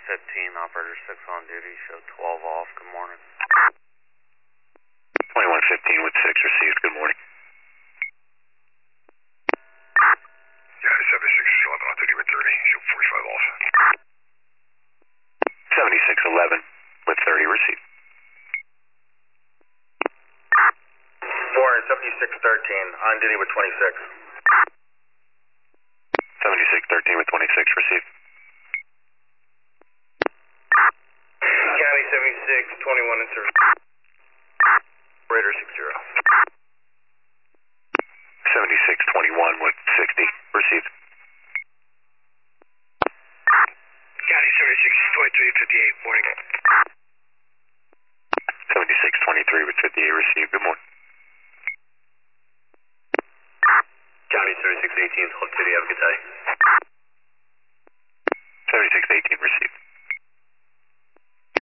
operator 6 on duty, show 12 off, good morning. 2115 with 6 received, good morning. Yeah, 7611 on duty with 30, show 45 off. 7611 with 30 received. 7613 on duty with 26. 7613 with 26 received. County 7621 in service. Operator 60. 7621 with 60 received. County 7623 58, morning. 7623 with 58 received, good morning. County 7618, hold city, have a good day.